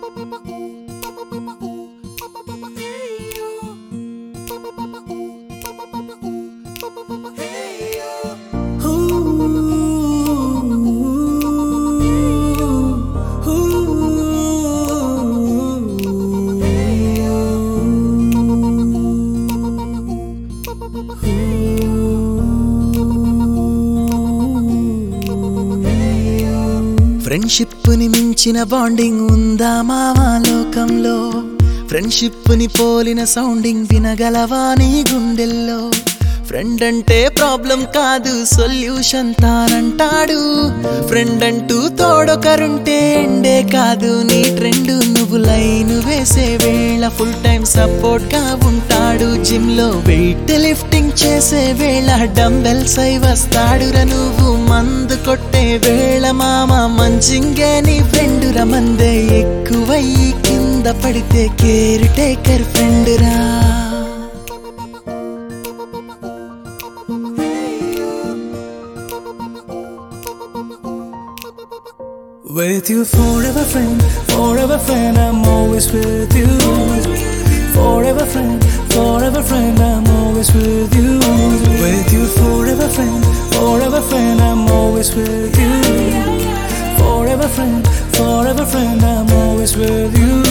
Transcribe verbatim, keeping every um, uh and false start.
Friendship ని మించిన bonding ఉందా మావా లోకంలో? ఫ్రెండ్షిప్ ని పోలిన సౌండింగ్ వినగలవా నీ గుండెల్లో? ఫ్రెండ్ అంటే ప్రాబ్లం కాదు సొల్యూషన్ తానంటాడు. ఫ్రెండ్ అంటూ తోడొకరుంటే ఎండే కాదు నీ ట్రెండ్. నువ్వు లైన్ వేసే వేళ ఫుల్ టైం సపోర్ట్ గా ఉంటాడు. జిమ్ లో వెయిట్ లిఫ్టింగ్ చేసే వేళ డంబెల్స్ అయి వస్తాడురా. నువ్వు మందు కొట్టే వేళ మామ మంచింగే నీ ఫ్రెండ్ రా. మందే ఎక్కువయ్యి కింద పడితే కేర్ టేకర్ ఫ్రెండ్ రా. With you forever friend, forever friend, I'm always with you. Forever friend, forever friend, I'm always with you. With you forever friend, forever friend, I'm always with you. Forever friend, forever friend, I'm always with you.